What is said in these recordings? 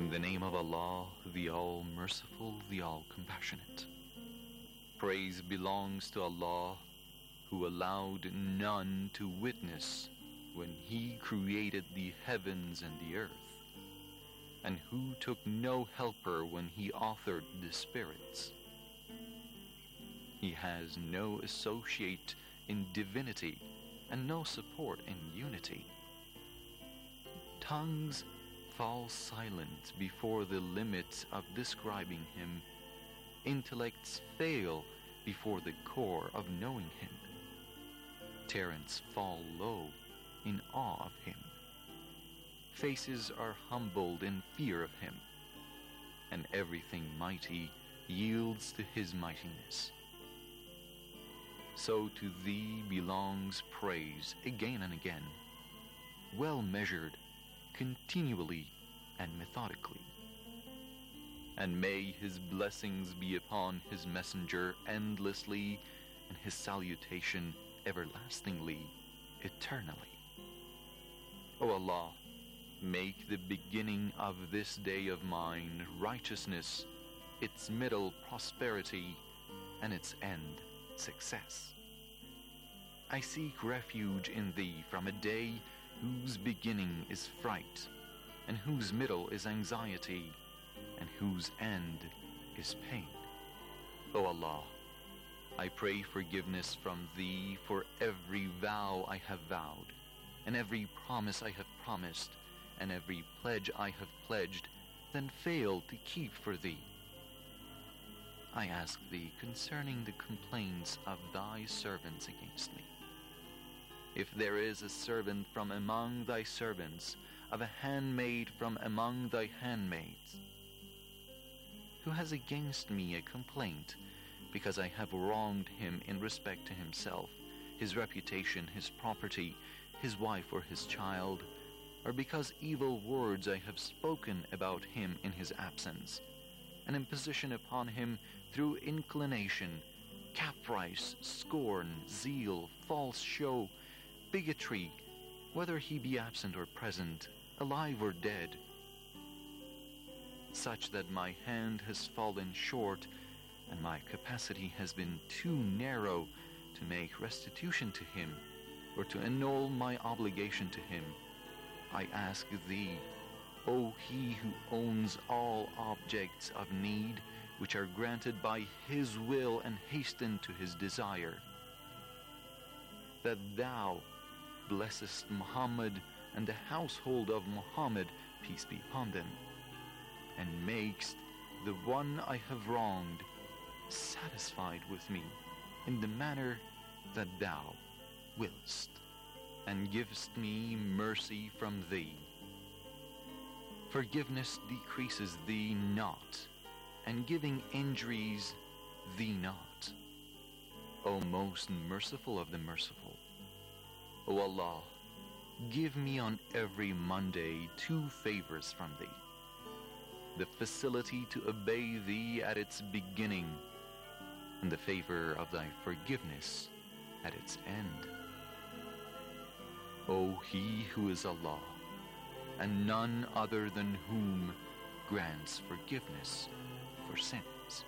In the name of Allah, the All-Merciful, the All-Compassionate. Praise belongs to Allah, who allowed none to witness when He created the heavens and the earth, and who took no helper when He authored the spirits. He has no associate in divinity and no support in unity. Tongues fall silent before the limits of describing Him. Intellects fail before the core of knowing Him. Talents fall low in awe of Him. Faces are humbled in fear of Him, and everything mighty yields to His mightiness. So to Thee belongs praise again and again, well measured, continually and methodically. And may His blessings be upon His messenger endlessly, and His salutation everlastingly, eternally. O Allah, make the beginning of this day of mine righteousness, its middle prosperity, and its end success. I seek refuge in Thee from a day whose beginning is fright, and whose middle is anxiety, and whose end is pain. O Allah, I pray forgiveness from Thee for every vow I have vowed, and every promise I have promised, and every pledge I have pledged, then failed to keep for Thee. I ask Thee concerning the complaints of Thy servants against me. If there is a servant from among Thy servants, of a handmaid from among Thy handmaids, who has against me a complaint, because I have wronged him in respect to himself, his reputation, his property, his wife or his child, or because evil words I have spoken about him in his absence, an imposition upon him through inclination, caprice, scorn, zeal, false show, bigotry, whether he be absent or present, alive or dead, such that my hand has fallen short and my capacity has been too narrow to make restitution to him or to annul my obligation to him, I ask Thee, O He who owns all objects of need, which are granted by His will and hasten to His desire, that Thou blessest Muhammad and the household of Muhammad, peace be upon them, and makest the one I have wronged satisfied with me in the manner that Thou willst, and givest me mercy from Thee. Forgiveness decreases Thee not, and giving injuries Thee not. O most merciful of the merciful, O Allah, give me on every Monday 2 favors from Thee: the facility to obey Thee at its beginning, and the favor of Thy forgiveness at its end. O He who is Allah, and none other than whom grants forgiveness for sins.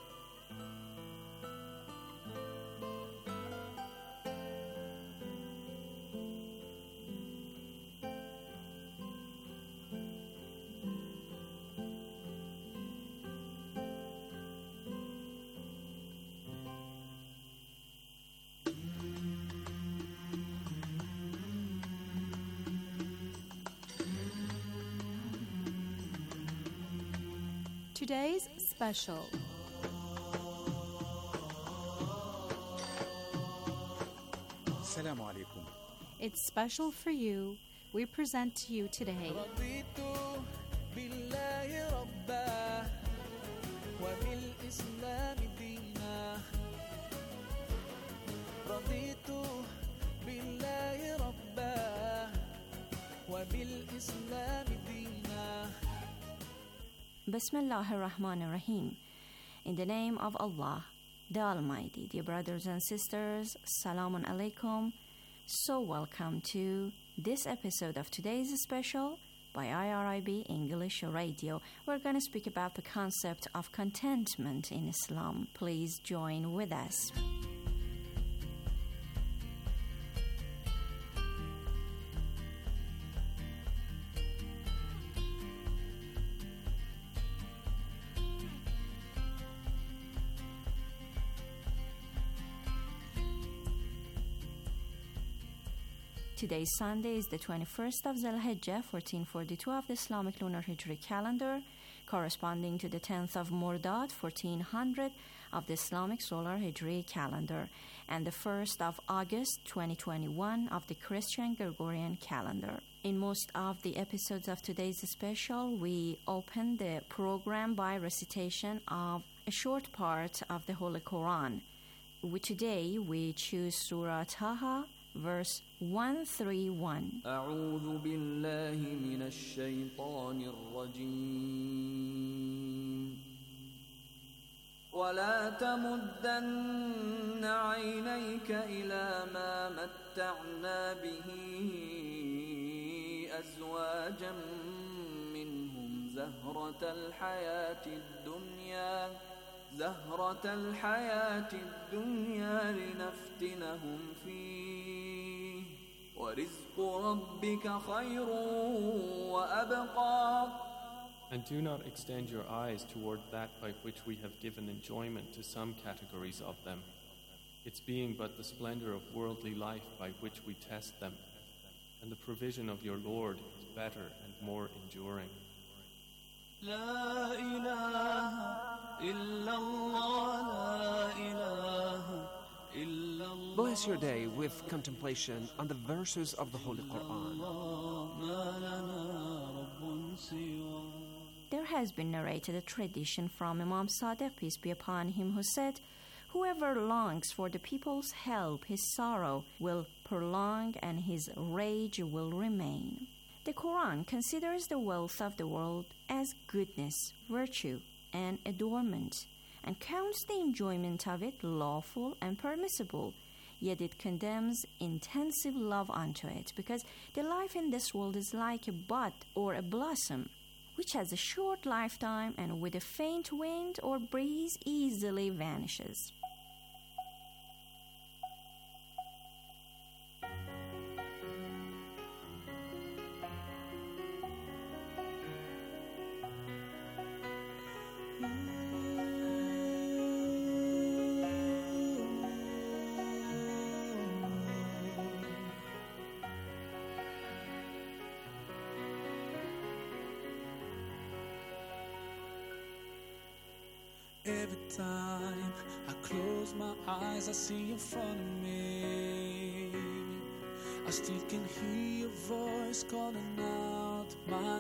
Today's special. Assalamu alaikum. It's special for you. We present to you today رضيت بالله ربا وبالإسلام دينا رضيت بالله ربا وبالإسلام دينا. Bismillahir Rahmanir Rahim. In the name of Allah, the Almighty. Dear brothers and sisters, Salamun Alaikum. So welcome to this episode of today's special, by IRIB English Radio. We're going to speak about the concept of contentment in Islam. Please join with us. Today's Sunday is the 21st of Zulhijjah, 1442 of the Islamic Lunar Hijri calendar, corresponding to the 10th of Mordad, 1400 of the Islamic Solar Hijri calendar, and the 1st of August, 2021 of the Christian Gregorian calendar. In most of the episodes of today's special, we open the program by recitation of a short part of the Holy Quran. Today, we choose Surah Taha, verse 131. أعوذ بالله من الشيطان الرجيم ولا تمدن عينيك إلى ما متعنا به أزواجا منهم زهرة الحياة الدنيا لنفتنهم فيه ورزق ربك خير وأبقى. And do not extend your eyes toward that by which we have given enjoyment to some categories of them, its being but the splendor of worldly life by which we test them, and the provision of your Lord is better and more enduring. لا إله إلا الله لا إله إلا الله. Bless your day with contemplation on the verses of the Holy Quran. There has been narrated a tradition from Imam Sadiq, peace be upon him, who said, "Whoever longs for the people's help, his sorrow will prolong and his rage will remain." The Quran considers the wealth of the world as goodness, virtue, and adornment, and counts the enjoyment of it lawful and permissible, yet it condemns intensive love unto it, because the life in this world is like a bud or a blossom, which has a short lifetime and with a faint wind or breeze easily vanishes. Every time I close my eyes, I see in front of me. I still can hear your voice calling out my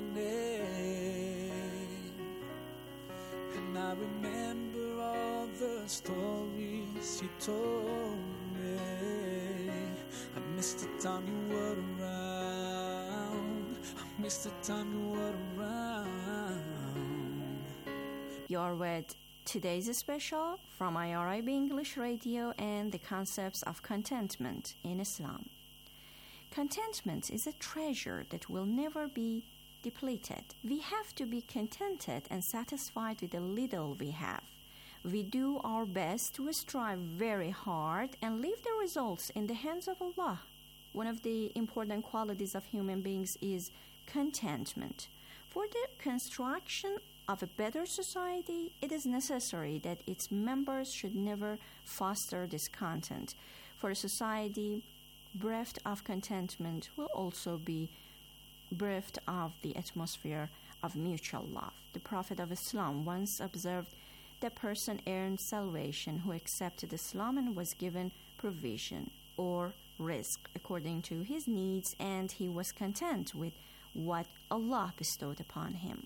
name. And I remember all the stories you told me. I miss the time you were around. I miss the time you were around. You're with today's special from IRIB English Radio and the concepts of contentment in Islam. Contentment is a treasure that will never be depleted. We have to be contented and satisfied with the little we have. We do our best to strive very hard and leave the results in the hands of Allah. One of the important qualities of human beings is contentment. For the construction of a better society, it is necessary that its members should never foster discontent. For a society bereft of contentment will also be bereft of the atmosphere of mutual love. The Prophet of Islam once observed, "The person earned salvation who accepted Islam and was given provision or rizq according to his needs, and he was content with what Allah bestowed upon him."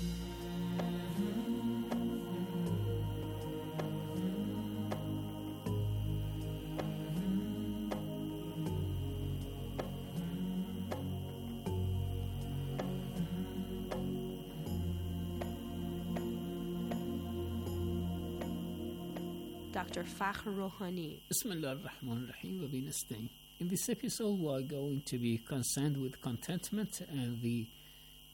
Dr. Fakhr Rouhani. Bismillah ar-Rahman ar-Rahim wa bi nasta'in. In this episode, we are going to be concerned with contentment and the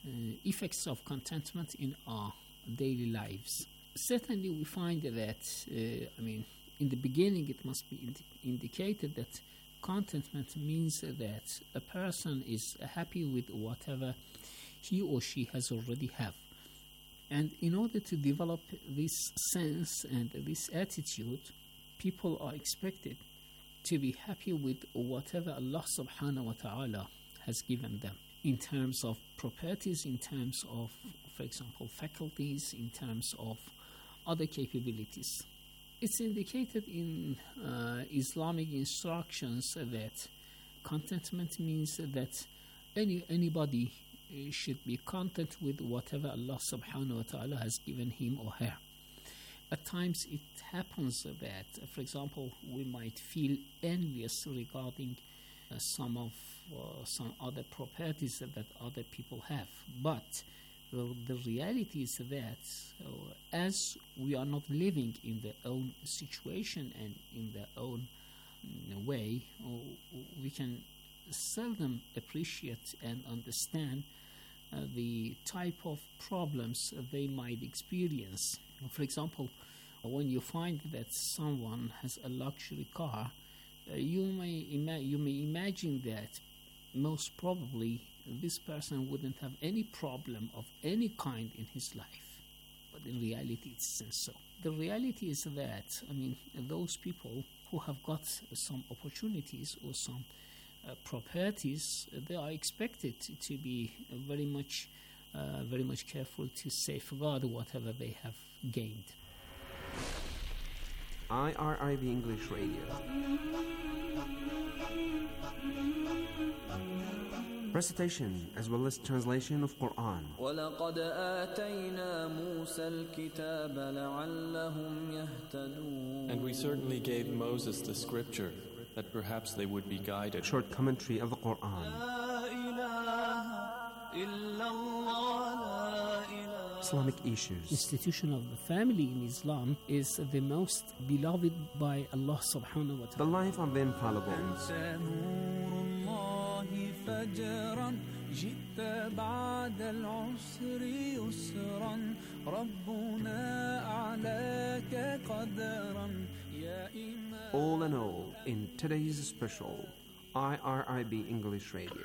effects of contentment in our daily lives. Certainly, we find that, in the beginning, it must be indicated that contentment means that a person is happy with whatever he or she has already have. And in order to develop this sense and this attitude, people are expected to be happy with whatever Allah subhanahu wa ta'ala has given them in terms of properties, in terms of, for example, faculties, in terms of other capabilities. It's indicated in Islamic instructions that contentment means that anybody should be content with whatever Allah subhanahu wa ta'ala has given him or her. At times it happens that, for example, we might feel envious regarding some other properties that other people have. But the reality is that as we are not living in their own situation and in their own way, we can seldom appreciate and understand the type of problems they might experience. For example, when you find that someone has a luxury car, you may imagine that most probably this person wouldn't have any problem of any kind in his life. But in reality, it isn't so. The reality is that, those people who have got some opportunities or some properties, they are expected to be very much careful to safeguard whatever they have gained. IRIB English Radio. Recitation as well as translation of Quran. وَلَقَدْ آتَيْنَا مُوسَى الْكِتَابَ لَعَلَّهُمْ يَهْتَدُونَ. And we certainly gave Moses the scripture, that perhaps they would be guided. Short commentary of the Quran. Islamic issues. Institution of the family in Islam is the most beloved by Allah subhanahu wa ta'ala. The life of the infallible. All in all, in today's special IRIB English Radio.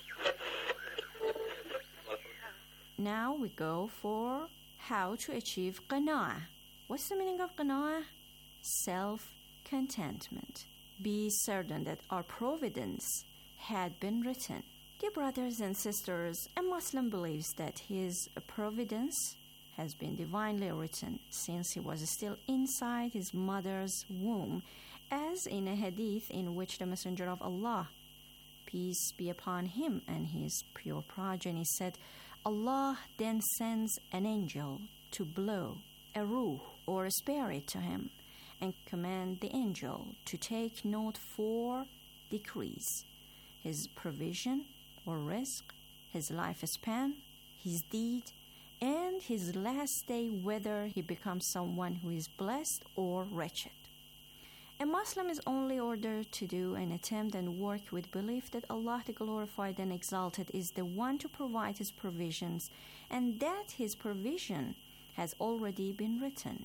Now we go for how to achieve qana'ah. What's the meaning of qana'ah? Self-contentment. Be certain that our providence had been written. Dear brothers and sisters, a Muslim believes that his providence has been divinely written since he was still inside his mother's womb, as in a hadith in which the Messenger of Allah, peace be upon him and his pure progeny, said, Allah then sends an angel to blow a ruh or a spirit to him and command the angel to take note 4 decrees: his provision or rizq, his lifespan, his deed, and his last day, whether he becomes someone who is blessed or wretched. A Muslim is only ordered to do an attempt and work with belief that Allah the Glorified and Exalted is the one to provide his provisions, and that his provision has already been written.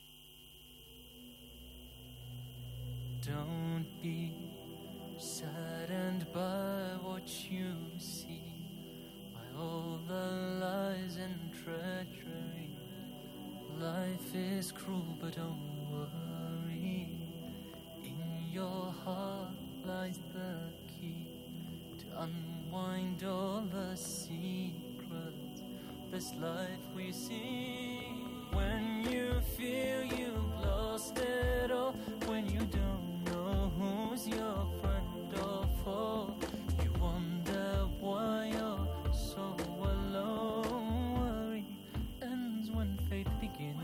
Don't be saddened by what you see, by all the lies and treachery. Life is cruel, but don't worry. In your heart lies the key to unwind all the secrets. This life we see. When you feel you've lost it all, when you don't know who's your friend or foe, you wonder why you're so alone. Worry ends when faith begins.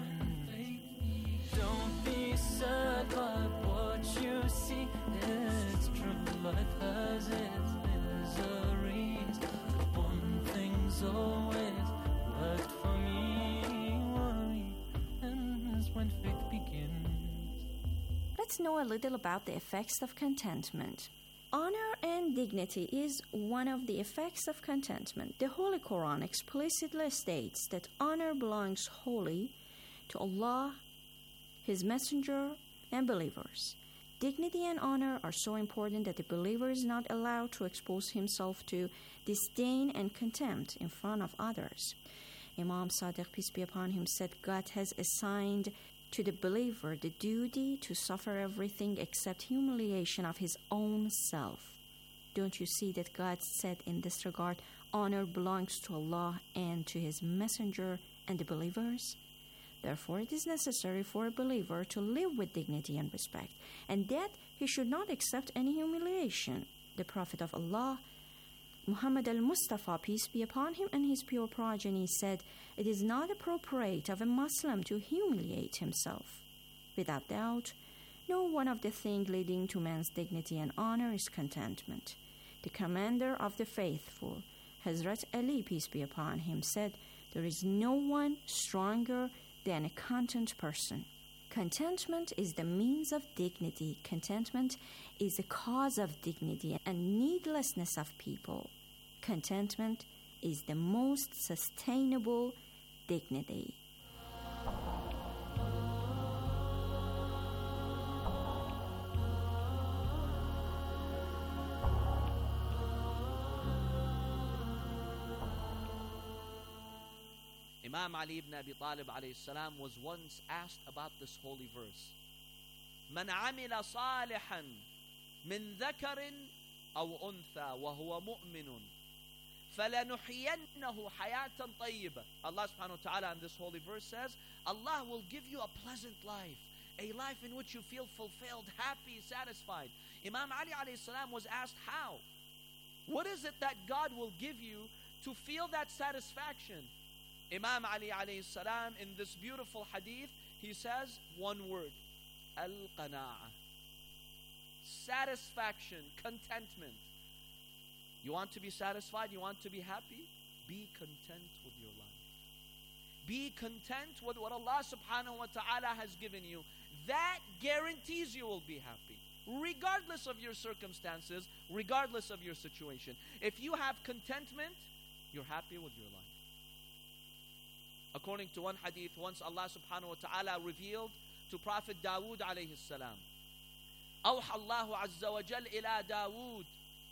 Don't be sad by what you see. It's true, life has its miseries, but one thing's always worked for me. Worry ends when faith begins. Let's know a little about the effects of contentment. Honor and Having dignity is one of the effects of contentment. The Holy Quran explicitly states that honor belongs wholly to Allah, His Messenger, and believers. Dignity and honor are so important that the believer is not allowed to expose himself to disdain and contempt in front of others. Imam Sadiq, peace be upon him, said God has assigned to the believer the duty to suffer everything except humiliation of his own self. Don't you see that God said in this regard, honor belongs to Allah and to His Messenger and the believers? Therefore, it is necessary for a believer to live with dignity and respect, and that he should not accept any humiliation. The Prophet of Allah, Muhammad al-Mustafa, peace be upon him, and his pure progeny said, "It is not appropriate of a Muslim to humiliate himself." Without doubt, no one of the things leading to man's dignity and honor is contentment. The commander of the faithful, Hazrat Ali, peace be upon him, said, "There is no one stronger than a content person." Contentment is the means of dignity. Contentment is the cause of dignity and needlessness of people. Contentment is the most sustainable dignity. Imam Ali ibn Abi Talib alayhi salam was once asked about this holy verse. من عمل صالحا من ذكر أو أنثى وهو مؤمن فلنحيينه حياة طيبة. Allah subhanahu wa ta'ala in this holy verse says, Allah will give you a pleasant life, a life in which you feel fulfilled, happy, satisfied. Imam Ali alayhi salam was asked how? What is it that God will give you to feel that satisfaction? Imam Ali alayhi salam in this beautiful hadith, he says one word, al-qana'ah. Satisfaction, contentment. You want to be satisfied? You want to be happy? Be content with your life. Be content with what Allah subhanahu wa ta'ala has given you. That guarantees you will be happy, regardless of your circumstances, regardless of your situation. If you have contentment, you're happy with your life. According to one hadith, once Allah subhanahu wa ta'ala revealed to Prophet Dawood alayhi salam, أوحى الله عز وجل إلى داود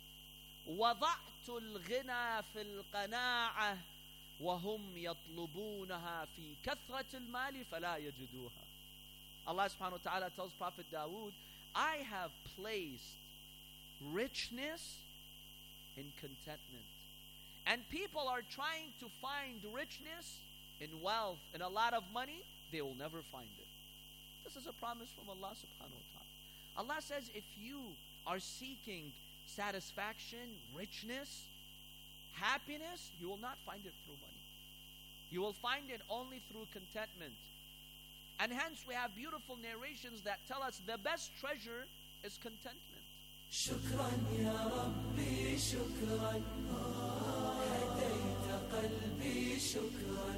وضعت الغنى في القناعة وهم يطلبونها في كثرة المال فلا يجدوها. Allah subhanahu wa ta'ala tells Prophet Dawood, I have placed richness in contentment. And people are trying to find richness in wealth, in a lot of money, they will never find it. This is a promise from Allah subhanahu wa ta'ala. Allah says if you are seeking satisfaction, richness, happiness, you will not find it through money. You will find it only through contentment. And hence we have beautiful narrations that tell us the best treasure is contentment. شكرا يا ربي شكرا هديت قلبي شكرا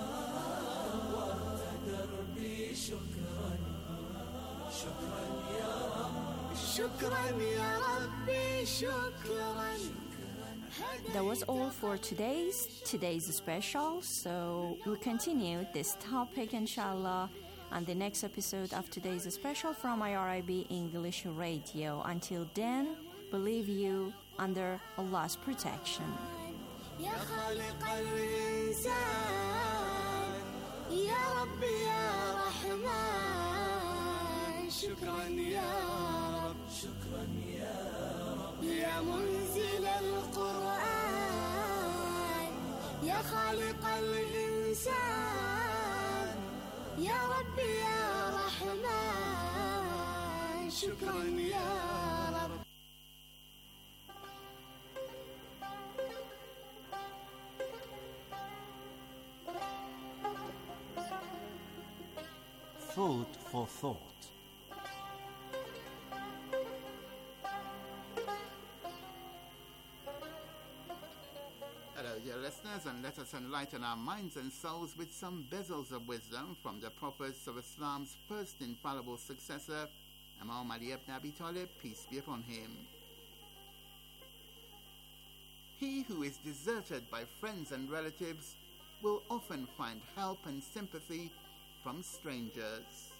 نورت دربي شكرا شكرا يا ربي شكرا يا ربي شكرا. That was all for today's special. So we'll continue this topic inshallah on the next episode of today's special from IRIB English Radio. Until then, believe you under Allah's protection. يا خالق الإنسان يا ربي يا رحمن شكرا يا رب شكرا يا رب يا منزل القرآن يا خالق الإنسان يا ربي يا رحمن شكرا يا رب. Food for thought. Hello, dear listeners, and let us enlighten our minds and souls with some bezels of wisdom from the prophets of Islam's first infallible successor, Imam Ali ibn Abi Talib, peace be upon him. He who is deserted by friends and relatives will often find help and sympathy from strangers.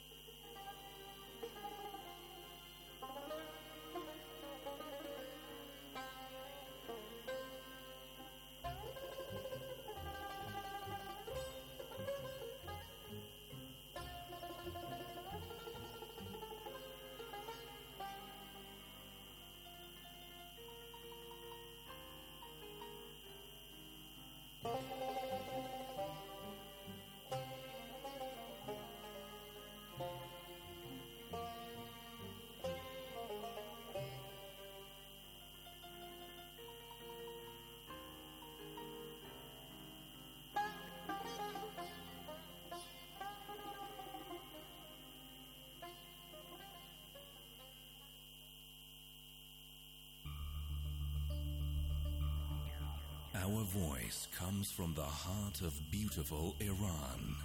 Our voice comes from the heart of beautiful Iran.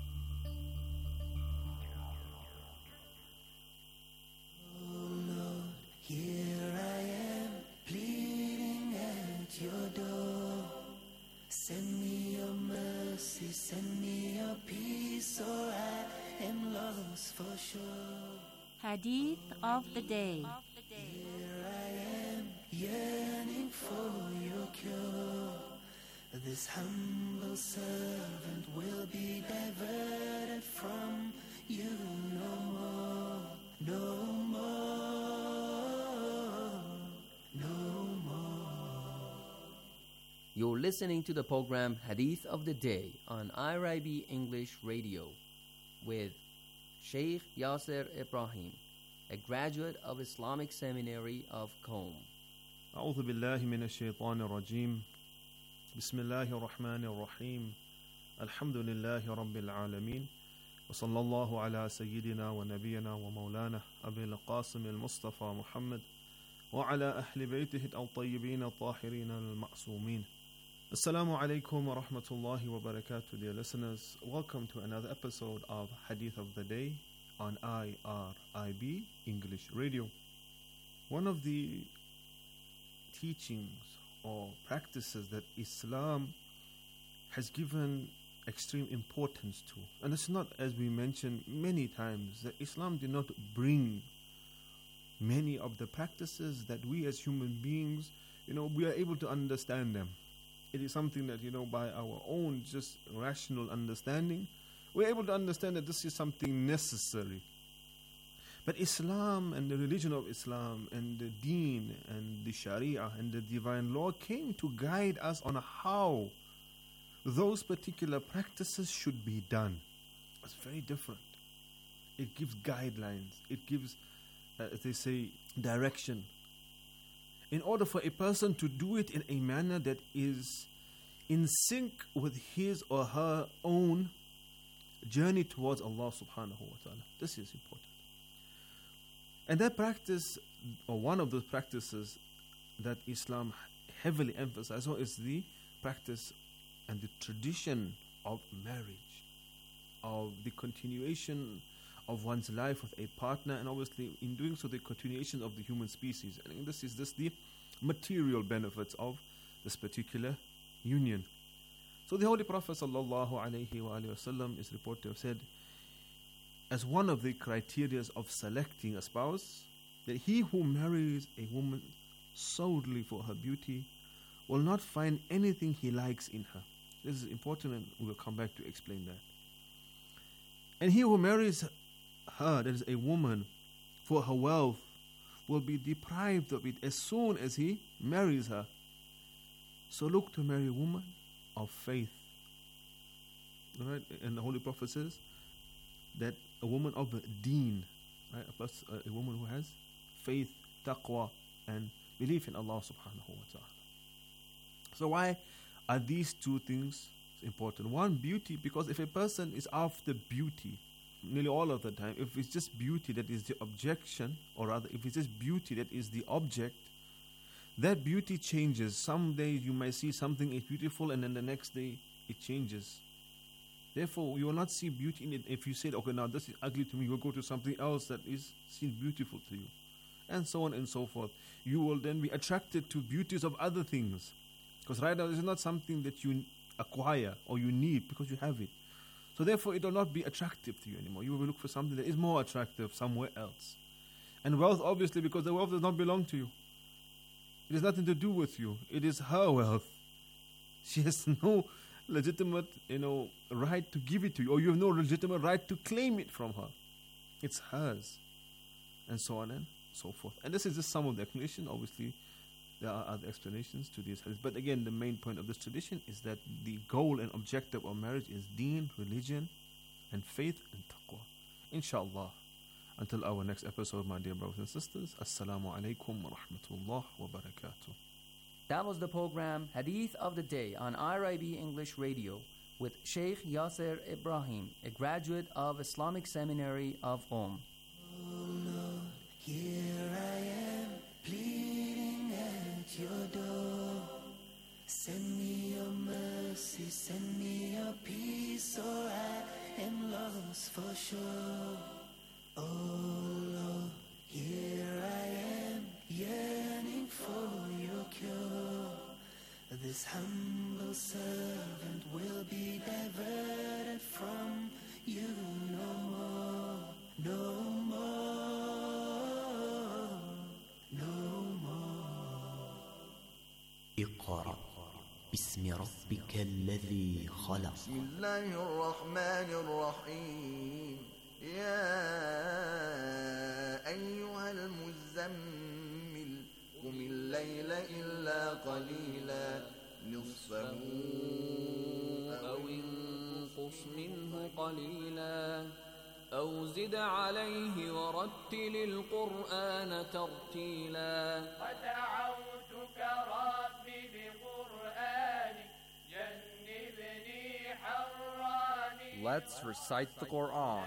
Oh Lord, here I am, pleading at your door. Send me your mercy, send me your peace, or I am lost for sure. Hadith of the day. Here I am, yearning for your cure. This humble servant will be diverted from you no more, no more, no more. You're listening to the program Hadith of the Day on IRIB English Radio with Sheikh Yasser Ibrahim, a graduate of Islamic Seminary of Qom. أعوذ بالله من الشيطان الرجيم بسم الله الرحمن الرحيم الحمد لله رب العالمين وصلى الله على سيدنا ونبينا ومولانا أبي القاسم المصطفى محمد وعلى أهل بيته الطيبين الطاهرين المعصومين. Assalamu alaikum wa rahmatullahi wa barakatuh, dear listeners. Welcome to another episode of Hadith of the Day on IRIB English Radio. One of the teachings or practices that Islam has given extreme importance to, and it's not, as we mentioned many times, that Islam did not bring many of the practices that we as human beings, we are able to understand them. It is something that, by our own just rational understanding, we're able to understand that this is something necessary. But Islam and the religion of Islam and the deen and the Sharia and the divine law came to guide us on how those particular practices should be done. It's very different. It gives guidelines. It gives, as they say, direction. In order for a person to do it in a manner that is in sync with his or her own journey towards Allah subhanahu wa ta'ala. This is important. And that practice, or one of those practices that Islam heavily emphasizes, is the practice and the tradition of marriage, of the continuation of one's life with a partner, and obviously in doing so the continuation of the human species. And this is just the material benefits of this particular union. So the Holy Prophet sallallahu alaihi wasallam is reported to have said, as one of the criteria of selecting a spouse, that he who marries a woman solely for her beauty will not find anything he likes in her. This is important, and we will come back to explain that. And he who marries her, that is a woman, for her wealth, will be deprived of it as soon as he marries her. So look to marry a woman of faith. Right? And the Holy Prophet says that a woman of deen, right? A woman who has faith, taqwa, and belief in Allah subhanahu wa ta'ala. So why are these two things important? One, beauty, because if a person is after beauty, nearly all of the time, if it's just beauty that is the objection, or rather if it's just beauty that is the object, that beauty changes. Some days you might see something is beautiful and then the next day it changes. Therefore, you will not see beauty in it. If you say, okay, now this is ugly to me, you will go to something else that is seen beautiful to you. and so on and so forth. You will then be attracted to beauties of other things. Because right now, this is not something that you acquire or you need because you have it. So therefore, it will not be attractive to you anymore. You will look for something that is more attractive somewhere else. And wealth, obviously, because the wealth does not belong to you. It has nothing to do with you. It is her wealth. She has no legitimate, right to give it to you, or you have no legitimate right to claim it from her. It's hers, and so on and so forth. And this is just some of the explanation. Obviously, there are other explanations to these hadiths. But again, the main point of this tradition is that the goal and objective of marriage is deen, religion, and faith and taqwa. Inshallah. Until our next episode, my dear brothers and sisters, Assalamu alaikum wa rahmatullah wa barakatuh. That was the program Hadith of the Day on IRIB English Radio with Sheikh Yasser Ibrahim, a graduate of Islamic Seminary of Qom. Oh Lord, here I am, pleading at your door. Send me your mercy, send me your peace, or I am lost for sure. Oh Lord, here I am, yearning for your cure. This humble servant will be diverted from you no more, no more, no more. اقرأ باسم ربك الذي خلق. بسم الله الرحمن الرحيم. يا أيها المزمل قم الليل إلا قليلا نصفه أو انقص منه قليلا أو زد عليه ورتل القرآن ترتيلا ودعوتك ربي بقرآنك جنبني حراني. Let's recite the Quran.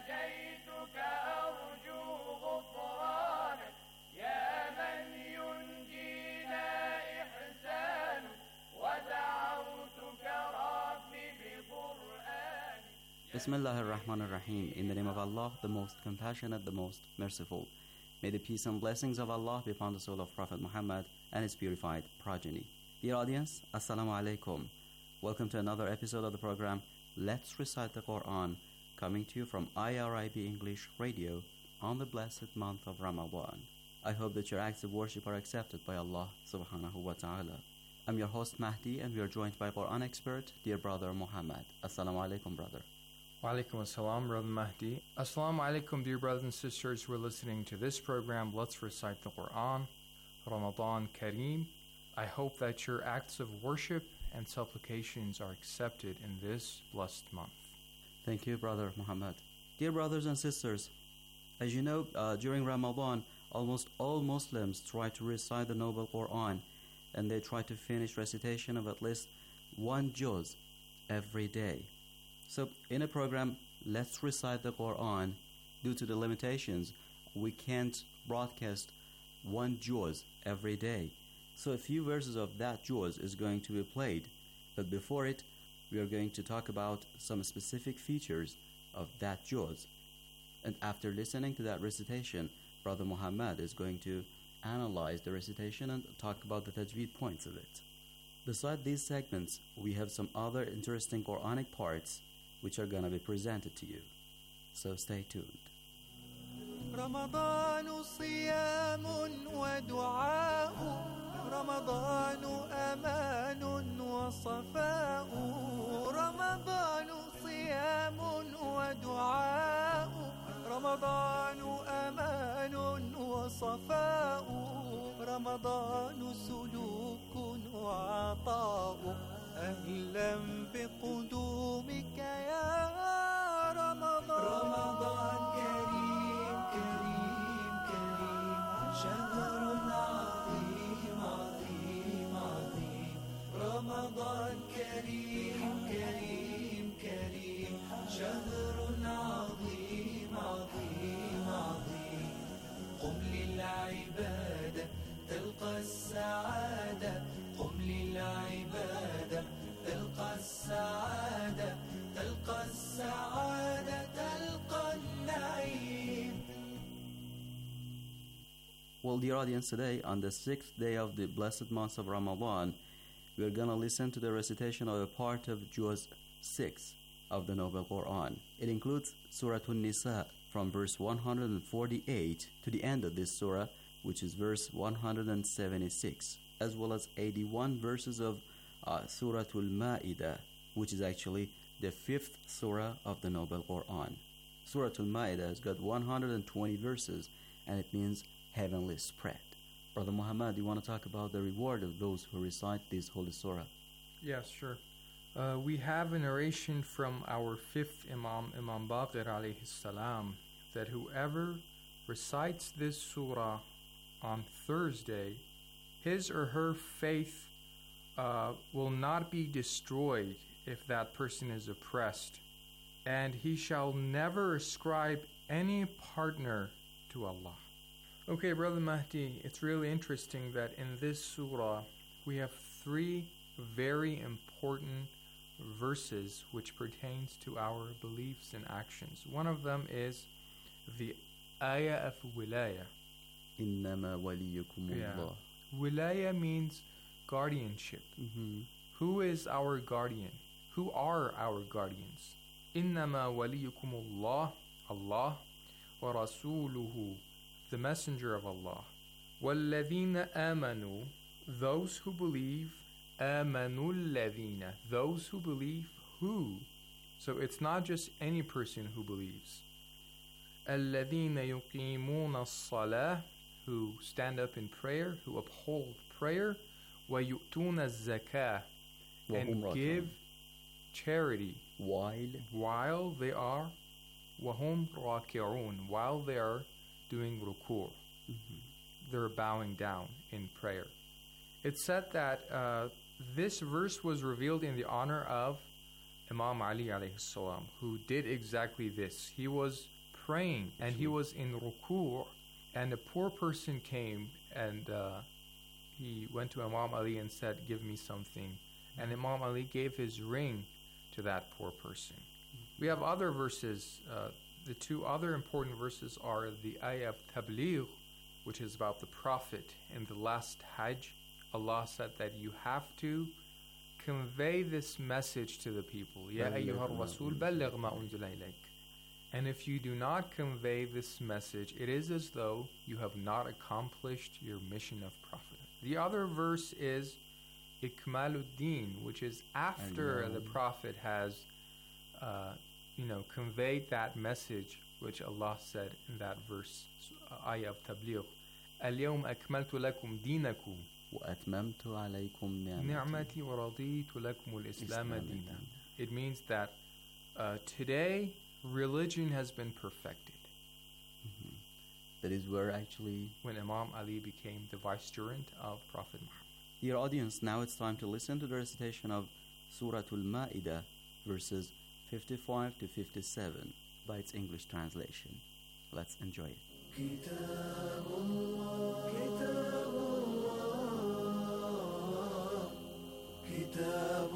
Bismillah ar-Rahman ar-Rahim. In the name of Allah, the most compassionate, the most merciful. May the peace and blessings of Allah be upon the soul of Prophet Muhammad and his purified progeny. Dear audience, Assalamu alaikum. Welcome to another episode of the program Let's Recite the Quran, coming to you from IRIB English Radio on the blessed month of Ramadan. I hope that your acts of worship are accepted by Allah subhanahu wa ta'ala. I'm your host Mahdi, and we are joined by Quran expert, dear brother Muhammad. Assalamu alaikum, brother. Wa alaikum assalam, Brother Mahdi. Assalamu alaikum, dear brothers and sisters who are listening to this program, Let's Recite the Quran, Ramadan Kareem. I hope that your acts of worship and supplications are accepted in this blessed month. Thank you, Brother Muhammad. Dear brothers and sisters, as you know, during Ramadan, almost all Muslims try to recite the Noble Quran, and they try to finish recitation of at least one juz every day. So in a program, Let's Recite the Quran, due to the limitations, we can't broadcast one juz every day. So a few verses of that juz is going to be played. But before it, we are going to talk about some specific features of that juz. And after listening to that recitation, Brother Muhammad is going to analyze the recitation and talk about the tajweed points of it. Beside these segments, we have some other interesting Quranic parts which are going to be presented to you. So stay tuned. رمضان صيام ودعاء رمضان أمان وصفاء رمضان صيام ودعاء رمضان أمان وصفاء رمضان سلوك وعطاء أهلا بقدومك يا رمضان رمضان كريم كريم كريم شهر عظيم عظيم عظيم رمضان كريم كريم كريم شهر عظيم عظيم عظيم قم للعبادة تلقى السعادة قم للعبادة تلقى السعادة تلقى السعادة تلقى النعيم Well, dear audience, today, on the 6th day of the blessed month of Ramadan, we're going to listen to the recitation of a part of Juz 6 of the Noble Quran. It includes Surah An-Nisa from verse 148 to the end of this surah, which is verse 176, as well as 81 verses of Surah Al-Ma'idah, which is actually the 5th surah of the Noble Quran. Surah Al-Ma'idah has got 120 verses, and it means heavenly spread. Brother Muhammad, you want to talk about the reward of those who recite this holy surah? Yes, sure. We have a narration from our 5th Imam, Imam Baqir alayhi salam, that whoever recites this surah on Thursday, his or her faith will not be destroyed if that person is oppressed, and he shall never ascribe any partner to Allah. Okay, Brother Mahdi, it's really interesting that in this surah we have 3 very important verses which pertains to our beliefs and actions. One of them is the ayah of wilaya. إِنَّمَا وَلِيُّكُمُ اللَّهُ. Wilaya means guardianship. Who is our guardian? Who are our guardians? إِنَّمَا وَلِيُّكُمُ اللَّهُ, Allah, وَرَسُولُهُ, the messenger of Allah. وَالَّذِينَ آمَنُوا, those who believe. آمَنُوا الَّذِينَ, those who believe. Who? So it's not just any person who believes. الَّذِينَ يُقِيمُونَ الصَّلَاةِ, who stand up in prayer, who uphold prayer. وَيُؤْتُونَ الزَّكَاةِ, and give charity while they are وَهُمْ رَاكِعُونَ, while they are doing ruku'. They're bowing down in prayer. It's said that this verse was revealed in the honor of Imam Ali alayhi salam, who did exactly this. He was praying and he was in ruku', and a poor person came and he went to Imam Ali and said, "Give me something." And Imam Ali gave his ring to that poor person. We have other verses. The 2 other important verses are the ayah of Tabligh, which is about the Prophet in the last Hajj. Allah said that you have to convey this message to the people. Ya ayyuhar rasul balligh ma unzila ilayk. And if you do not convey this message, it is as though you have not accomplished your mission of prophet. The other verse is Ikmaluddin, which is after the Prophet has conveyed that message, which Allah said in that verse, ayah of Tabligh, اليوم أكملت لكم دينكم وأتممت عليكم نعمتي ورضيت لكم الإسلام دينا. It means that today religion has been perfected. That is where actually when Imam Ali became the vicegerent of Prophet Muhammad. Dear audience, now it's time to listen to the recitation of Surah Al-Ma'idah, verses 55 to 57, by its English translation. Let's enjoy it. كتاب الله كتاب الله كتاب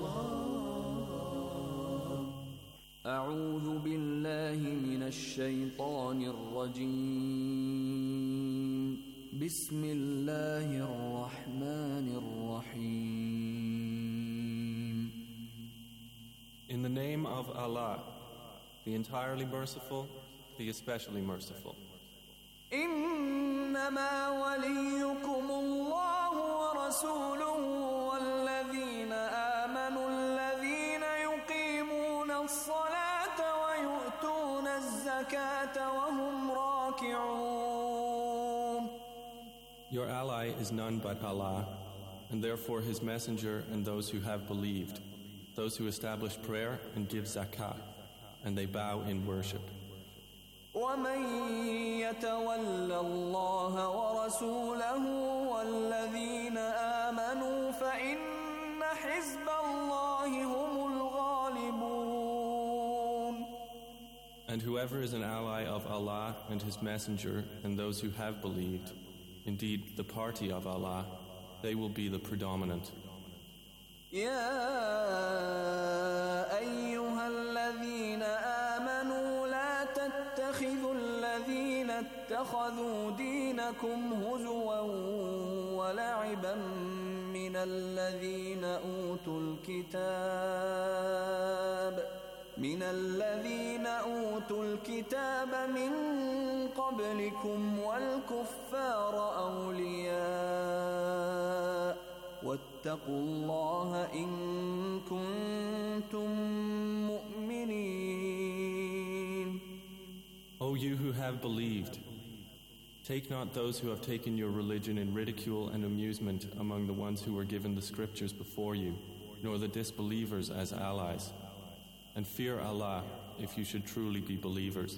الله أعوذ بالله من الشيطان الرجيم بسم الله الرحمن الرحيم. In the name of Allah, the entirely merciful, the especially merciful. إنما وليكم الله ورسوله والذين آمنوا الذين يقيمون الصلاة ويؤتون الزكاة وهم راكعون. Your ally is none but Allah, and therefore His messenger and those who have believed, those who establish prayer and give zakah, and they bow in worship. ومن يتول الله ورسوله والذين آمنوا فإن حزب الله هم الغالبون. And whoever is an ally of Allah and His messenger and those who have believed, indeed the party of Allah, they will be the predominant. يا أيها الذين آمنوا لا تتخذوا الذين اتخذوا دينكم هزوا ولعبا من الذين أوتوا الكتاب من قبلكم والكفار أولياء واتقوا الله إن كنتم مؤمنين. O you who have believed, take not those who have taken your religion in ridicule and amusement among the ones who were given the scriptures before you, nor the disbelievers as allies. And fear Allah if you should truly be believers.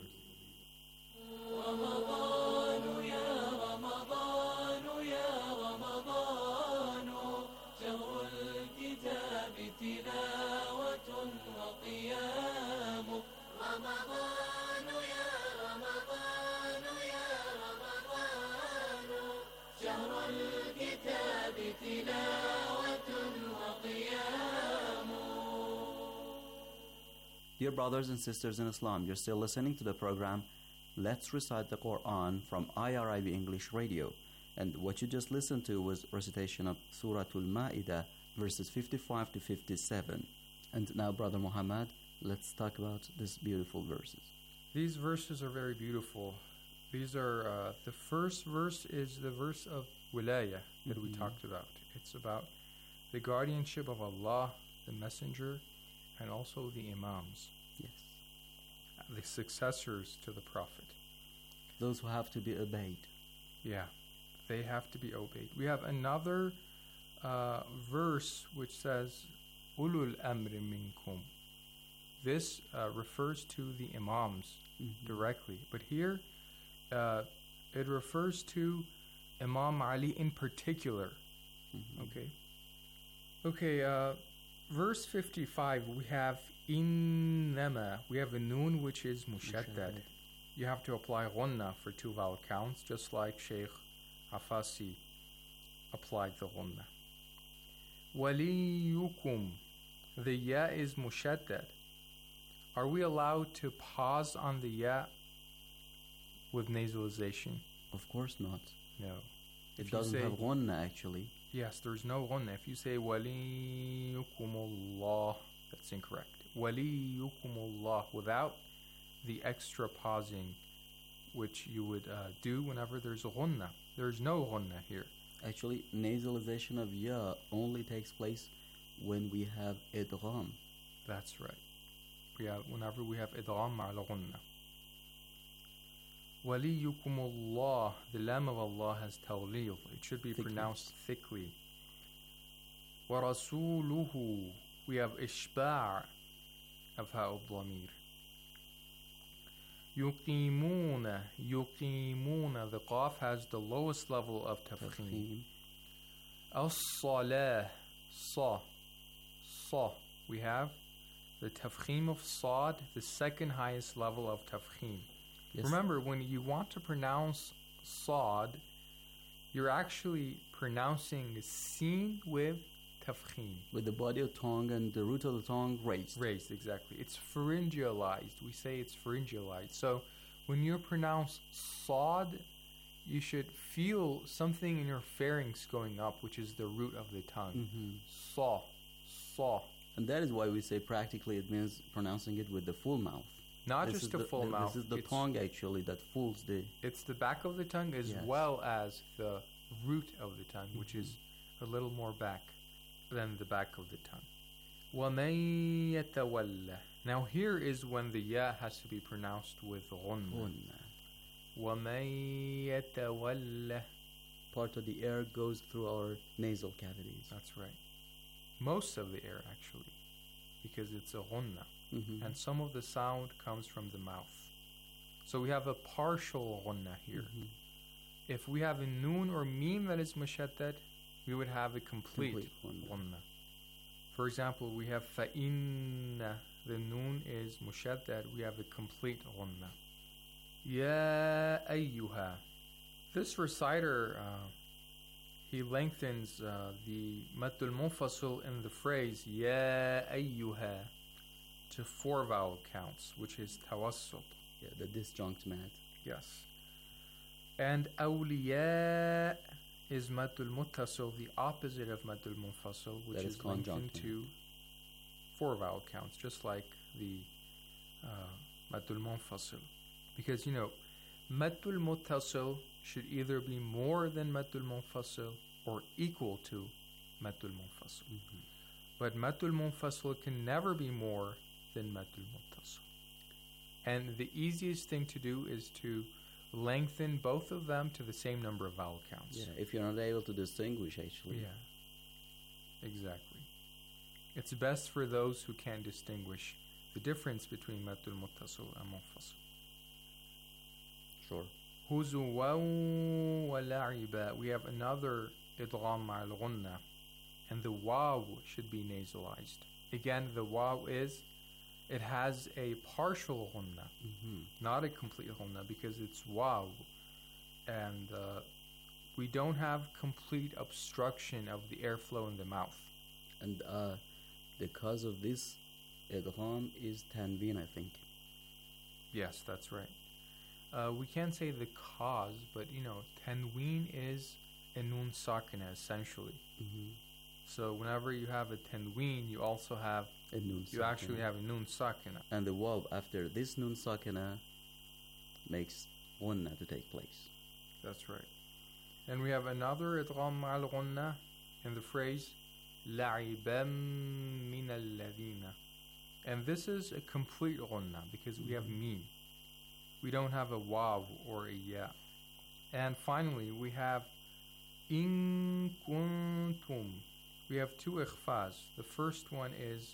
Dear brothers and sisters in Islam, you're still listening to the program Let's Recite the Quran from IRIB English Radio. And what you just listened to was recitation of Surah Al-Ma'idah, verses 55 to 57. And now, Brother Muhammad, let's talk about these beautiful verses. These verses are very beautiful. These are, the first verse is the verse of Wilayah that we talked about. It's about the guardianship of Allah, the Messenger, and also the Imams. Yes. The successors to the Prophet. Those who have to be obeyed. Yeah, they have to be obeyed. We have another verse which says, Ulul Amri Minkum. This refers to the Imams directly. But here, it refers to Imam Ali in particular. Okay, verse 55, we have innama. We have a noon which is mushaddad. You have to apply ghunnah for 2 vowel counts, just like Sheikh Afasi applied the ghunnah. Waliyukum. The ya is mushaddad. Are we allowed to pause on the ya with nasalization? Of course not. No. It doesn't have ghunnah actually. Yes, there's no ghunnah. If you say waliyukumullah, that's incorrect. Waliyukumullah without the extra pausing which you would do whenever there's a ghunnah. There's no ghunnah here. Actually, nasalization of ya only takes place when we have idgham. That's right. Whenever we have idgham ma'al ghunnah. Waliyukumullah, the lam of Allah has tawleel. It should be pronounced thickly. Wa rasuluhu, we have ishba' of ha'u dhamir. Yuqimuna, the qaf has the lowest level of tafkhim. As-salah, sa. We have the tafkhim of sad, the second highest level of tafkhim. Yes. Remember, when you want to pronounce sad, you're actually pronouncing sin with tafkhim. With the body of tongue and the root of the tongue raised. Raised, exactly. It's pharyngealized. We say it's pharyngealized. So when you pronounce sad, you should feel something in your pharynx going up, which is the root of the tongue. Sa. And that is why we say practically it means pronouncing it with the full mouth. Not just the full mouth. This is the tongue actually that fools the... It's the back of the tongue as well as the root of the tongue, which is a little more back than the back of the tongue. وَمَن يَتَوَلَّ. Now here is when the ya has to be pronounced with ghunnah. وَمَن يَتَوَلَّ. Part of the air goes through our nasal cavities. That's right. Most of the air actually, because it's a ghunnah. And some of the sound comes from the mouth. So we have a partial ghunnah here. If we have a noon or meme that is mushaddad, we would have a complete ghunnah. For example, we have fa'inna. The noon is mushaddad. We have a complete ghunnah. Ya ayyuha. This reciter, he lengthens the maddul munfasil in the phrase Ya ayyuha to 4 vowel counts, which is tawassut. Yeah, the disjunct mad. Yes. And awliya is maddul muttasil, the opposite of maddul munfasil, which is linked into 4 vowel counts, just like the maddul munfasil. Because, you know, maddul muttasil should either be more than maddul munfasil or equal to maddul munfasil. But maddul munfasil can never be more than maddul muttasil. And the easiest thing to do is to lengthen both of them to the same number of vowel counts. Yeah, if you're not able to distinguish, actually. Yeah, exactly. It's best for those who can distinguish the difference between maddul muttasil and munfasil. Sure. Huzuwa wa la'iba. We have another idgham ma'al ghunna, and the waw should be nasalized. Again, the waw it has a partial ghunna, not a complete ghunna, because it's waw, and we don't have complete obstruction of the airflow in the mouth. And the cause of this idgham is tanween, I think. Yes, that's right. We can't say the cause, but you know, tanween is a nun sakina essentially. So whenever you have a tanween, you also have a nun sakina. You actually have a nun sakina. And the waw after this nun sakina makes ghunna to take place. That's right. And we have another idgham ma'al ghunna in the phrase la'ibam min alladhina. And this is a complete ghunna because we have meen. We don't have a waw or a ya. And finally, we have in kuntum. We have 2 ikhfas. The first one is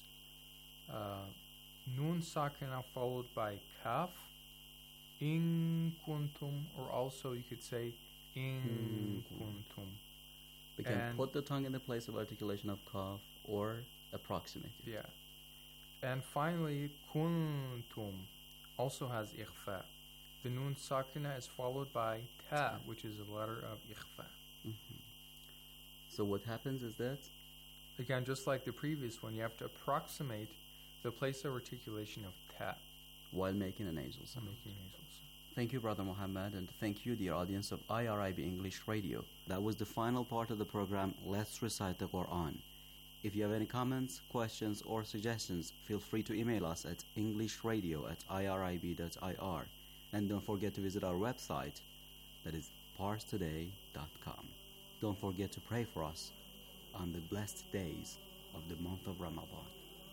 nun sakina followed by kaf. In kuntum, or also you could say in kuntum. We can put the tongue in the place of articulation of kaf or approximate it. Yeah. And finally, kuntum also has ikhfa. The nun sakina is followed by ta, which is a letter of ikhfa. So what happens is that, again, just like the previous one, you have to approximate the place of articulation of ta while making a nasal sound. Thank you, Brother Muhammad, and thank you, dear audience of IRIB English Radio. That was the final part of the program, Let's Recite the Quran. If you have any comments, questions, or suggestions, feel free to email us at englishradio@irib.ir. And don't forget to visit our website, that is parstoday.com. Don't forget to pray for us on the blessed days of the month of Ramadan.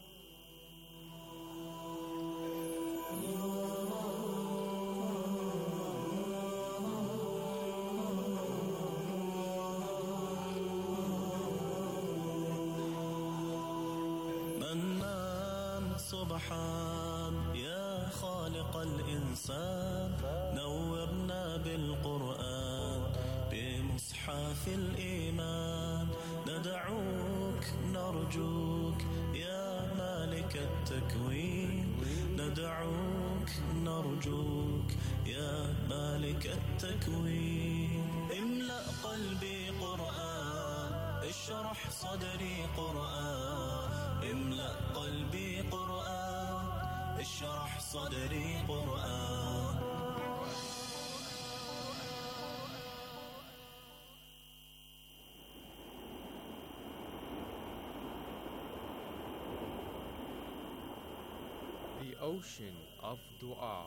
منان سبحان يا خالق الإنسان نورنا بالقرآن بمصحف الإيمان ندعوك نرجوك يا مالك التكوين ندعوك نرجوك يا مالك التكوين املأ قلبي قرآن اشرح صدري قرآن املأ قلبي قرآن اشرح صدري قرآن. The ocean of dua.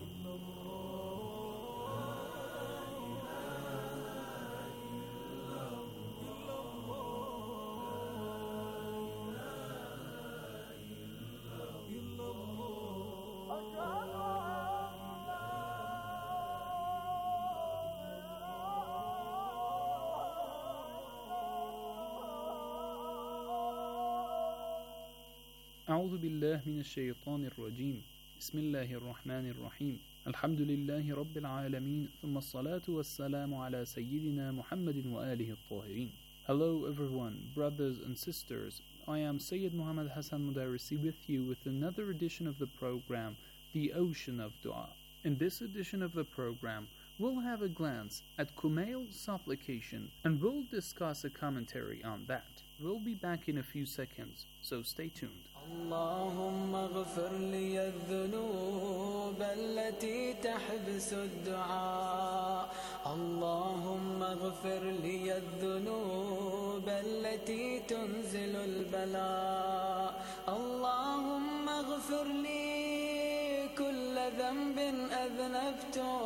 أعوذ بالله من الشيطان الرجيم. بسم الله الرحمن الرحيم. الحمد لله رب العالمين ثم الصلاة والسلام على سيدنا محمد وآله الطاهرين. Hello everyone, brothers and sisters. I am Sayyid Muhammad Hassan Mudarrisi with you with another edition of the program, The Ocean of Dua. In this edition of the program, we'll have a glance at Kumail's supplication and we'll discuss a commentary on that. We'll be back in a few seconds, so stay tuned. اللهم اغفر لي الذنوب التي تحبس الدعاء اللهم اغفر لي الذنوب التي تنزل البلاء اللهم اغفر لي كل ذنب أذنبته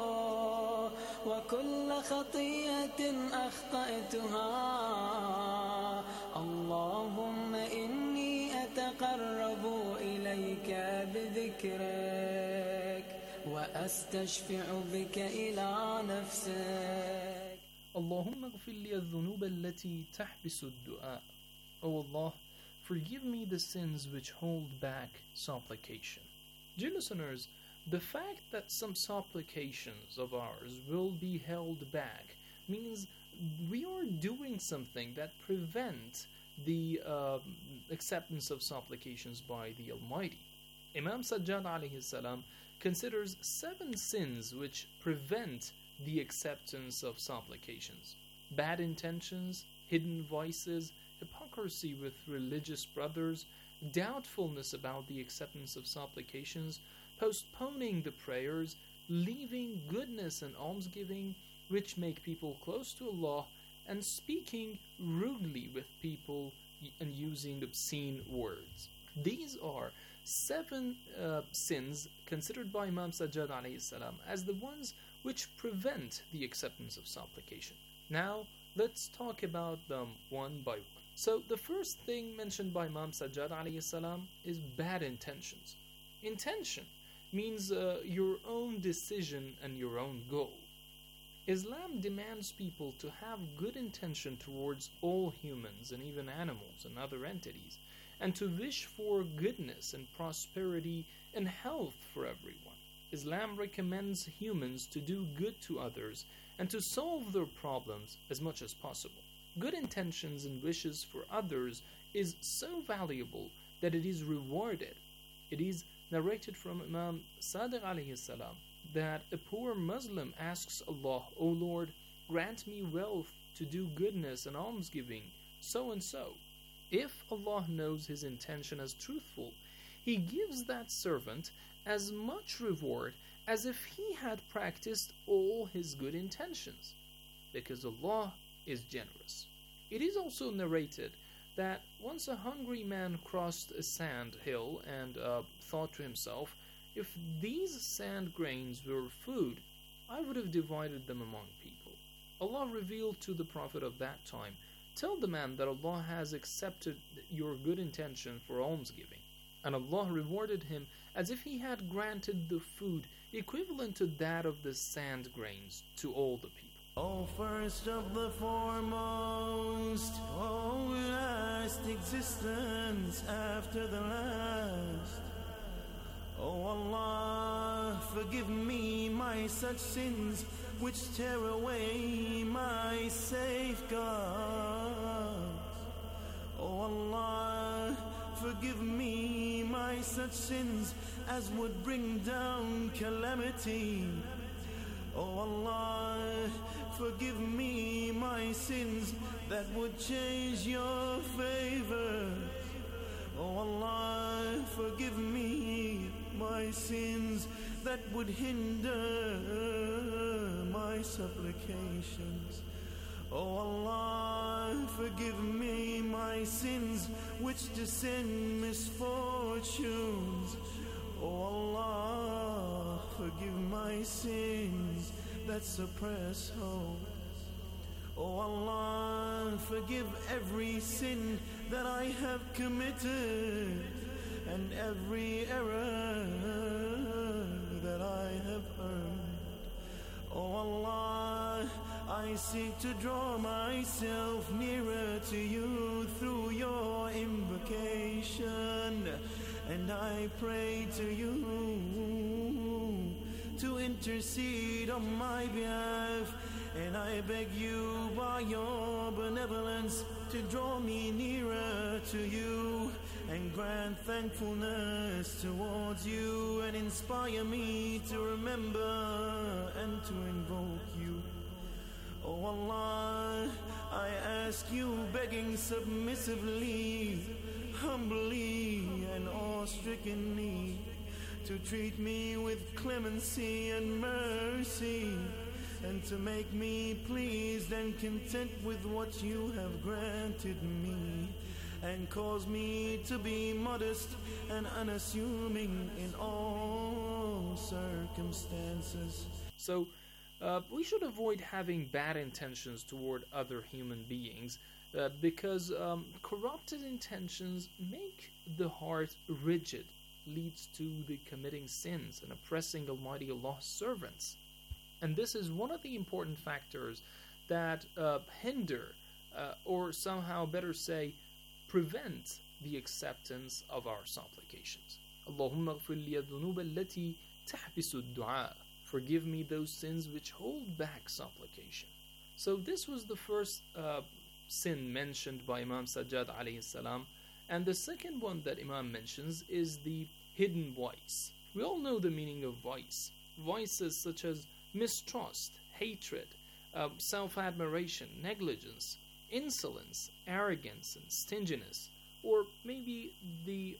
وكل خطيئة أخطأتها اللهم إني أتقرب إليك بذكرك وأستشفع بك إلى نفسك اللهم اغفر لي الذنوب التي تحبس الدعاء. O Allah, forgive me the sins which hold back supplication. Dear listeners, the fact that some supplications of ours will be held back means we are doing something that prevents the acceptance of supplications by the Almighty. Imam Sajjad alayhi salam considers 7 sins which prevent the acceptance of supplications: bad intentions, hidden vices, hypocrisy with religious brothers, doubtfulness about the acceptance of supplications, postponing the prayers, leaving goodness and almsgiving which make people close to Allah, and speaking rudely with people and using obscene words. These are 7 sins considered by Imam Sajjad alayhi salam as the ones which prevent the acceptance of supplication. Now, let's talk about them one by one. So, the first thing mentioned by Imam Sajjad alayhi salam is bad intentions. Intention means your own decision and your own goal. Islam demands people to have good intention towards all humans and even animals and other entities, and to wish for goodness and prosperity and health for everyone. Islam recommends humans to do good to others and to solve their problems as much as possible. Good intentions and wishes for others is so valuable that it is rewarded. It is narrated from Imam Sadiq alayhi salam that a poor Muslim asks Allah, "O Lord, grant me wealth to do goodness and almsgiving, so and so." If Allah knows his intention as truthful, He gives that servant as much reward as if he had practiced all his good intentions, because Allah is generous. It is also narrated that once a hungry man crossed a sand hill and thought to himself, "If these sand grains were food, I would have divided them among people." Allah revealed to the Prophet of that time, "Tell the man that Allah has accepted your good intention for almsgiving." And Allah rewarded him as if he had granted the food equivalent to that of the sand grains to all the people. O first of the foremost, O last existence after the last. O Allah, forgive me my such sins which tear away my safeguards. O Allah, forgive me my such sins as would bring down calamity. O Allah, forgive me my sins that would change your favor. O Allah, forgive me my sins that would hinder my supplications. O Allah, forgive me my sins which descend misfortunes. O Allah, forgive my sins that suppress hope. O Allah, forgive every sin that I have committed and every error that I have earned. O Allah, I seek to draw myself nearer to you through your invocation, and I pray to you to intercede on my behalf, and I beg you by your benevolence to draw me nearer to you and grant thankfulness towards you and inspire me to remember and to invoke you. Oh Allah, I ask you begging submissively, humbly and awe-strickenly, to treat me with clemency and mercy, and to make me pleased and content with what you have granted me, and cause me to be modest and unassuming in all circumstances. So, we should avoid having bad intentions toward other human beings because corrupted intentions make the heart rigid, leads to the committing sins and oppressing Almighty Allah's servants. And this is one of the important factors that hinder, or somehow better say, prevent the acceptance of our supplications. Allahumma ghfir li adh-dhunub allati tahbisu ad-du'a. Forgive me those sins which hold back supplication. So this was the first sin mentioned by Imam Sajjad alayhi salam. And the second one that Imam mentions is the hidden vice. We all know the meaning of vice. Vices such as mistrust, hatred, self-admiration, negligence, insolence, arrogance, and stinginess, or maybe the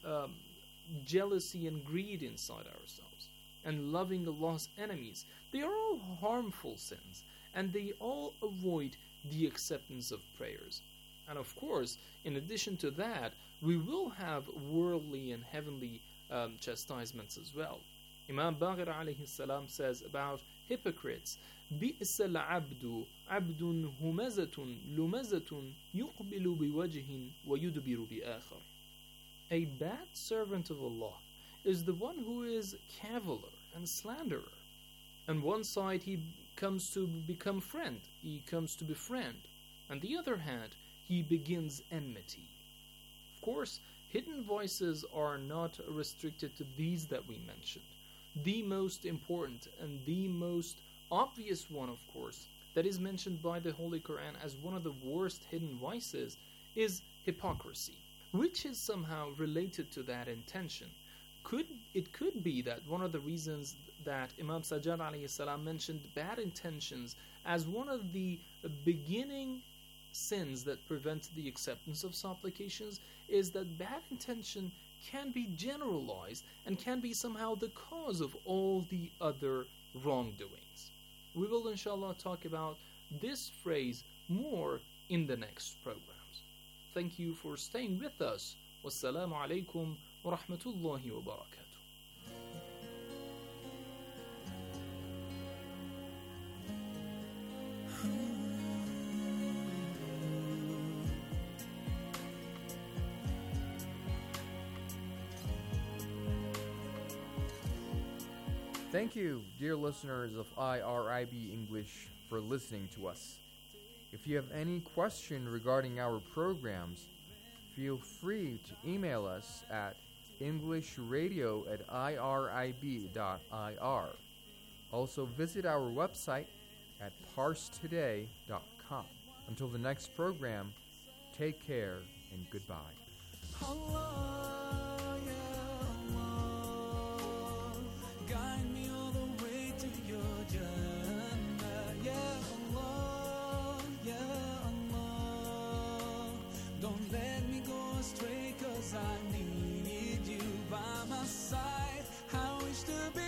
jealousy and greed inside ourselves, and loving Allah's enemies. They are all harmful sins, and they all avoid the acceptance of prayers. And of course, in addition to that, we will have worldly and heavenly chastisements as well. Imam Baqir alayhi salam says about hypocrites, بئس العبد عبد همزة لمزة يقبل بوجه ويدبر بآخر. A bad servant of Allah is the one who is caviller and slanderer. On one side he comes to become friend, he comes to befriend. On the other hand, he begins enmity. Of course, hidden voices are not restricted to these that we mentioned. The most important and the most obvious one, of course, that is mentioned by the Holy Quran as one of the worst hidden vices is hypocrisy, which is somehow related to that intention. It could be that one of the reasons that Imam Sajjad alayhi salam mentioned bad intentions as one of the beginning sins that prevent the acceptance of supplications is that bad intention can be generalized and can be somehow the cause of all the other wrongdoings. We will inshallah talk about this phrase more in the next programs. Thank you for staying with us. Wassalamu alaikum wa rahmatullahi wa barakatuh. Thank you, dear listeners of IRIB English, for listening to us. If you have any question regarding our programs, feel free to email us at englishradio@irib.ir. Also visit our website at parstoday.com. Until the next program, take care and goodbye. Allah, yeah, Allah, guide me all the way to your Jannah. Yeah, Allah, don't let me go astray, 'cause I need you by my side. I wish to be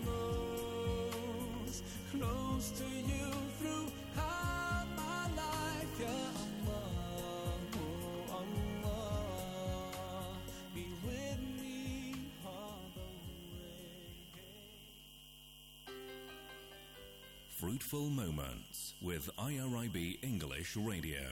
close to you throughout my life. Yeah, Allah, oh Allah, be with me all the way. Fruitful Moments with IRIB English Radio.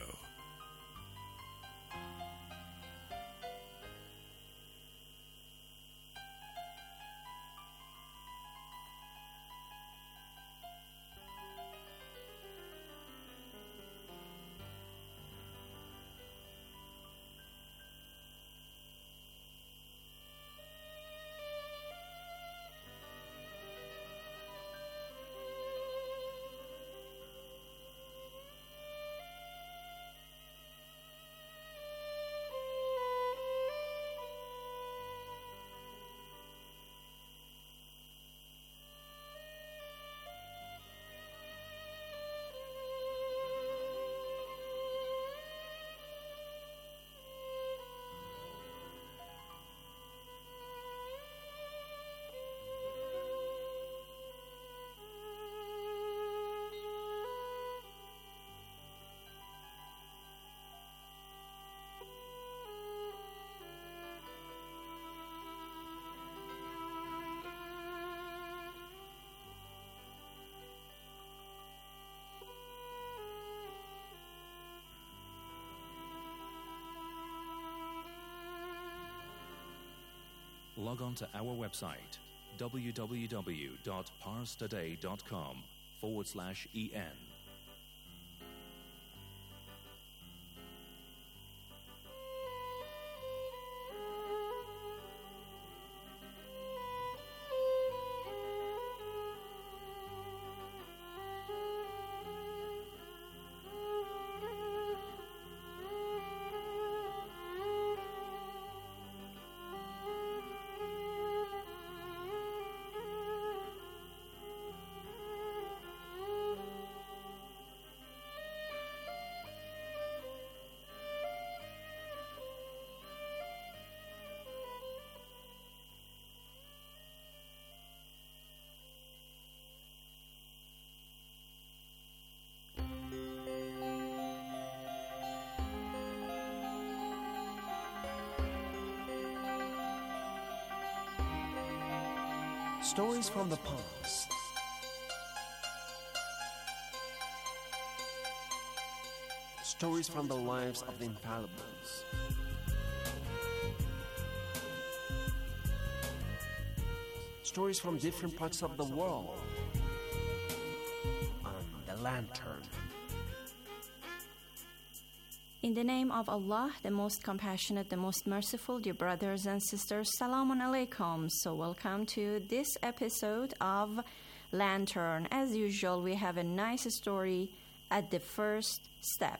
log on to our website www.parstoday.com/en. Stories from the past. Stories from the lives of the infallibles. Stories from different parts of the world. On the Lantern. In the name of Allah, the most compassionate, the most merciful, dear brothers and sisters, Salamun Alaikum. So welcome to this episode of Lantern. As usual, we have a nice story at the first step.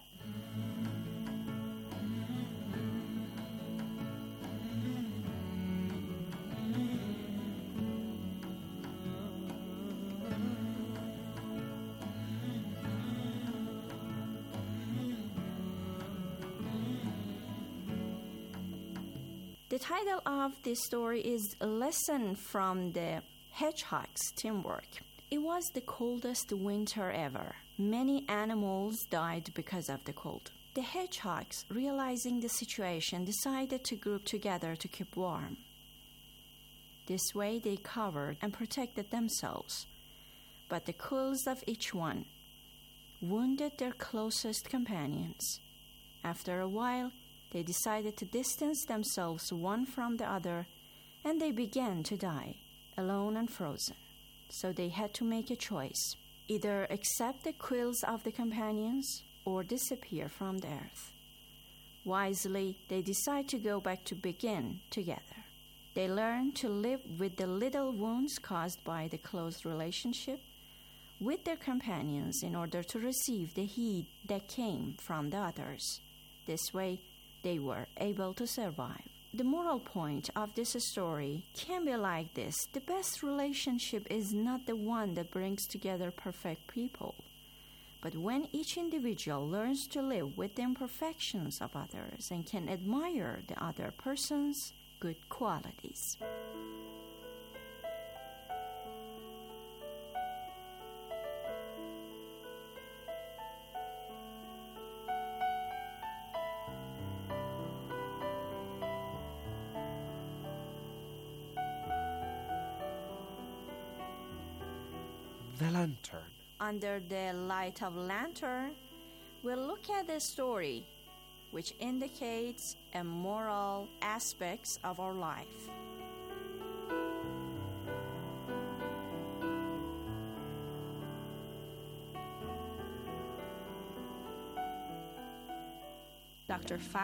The title of this story is A Lesson from the Hedgehog's Teamwork. It was the coldest winter ever. Many animals died because of the cold. The hedgehogs, realizing the situation, decided to group together to keep warm. This way they covered and protected themselves. But the quills of each one wounded their closest companions. After a while, they decided to distance themselves one from the other, and they began to die, alone and frozen. So they had to make a choice: either accept the quills of the companions or disappear from the earth. Wisely, they decide to go back to begin together. They learn to live with the little wounds caused by the close relationship with their companions in order to receive the heat that came from the others. This way, they were able to survive. The moral point of this story can be like this: the best relationship is not the one that brings together perfect people, but when each individual learns to live with the imperfections of others and can admire the other person's good qualities. The Lantern. Under the light of lantern, we'll look at the story which indicates a moral aspects of our life. Dr.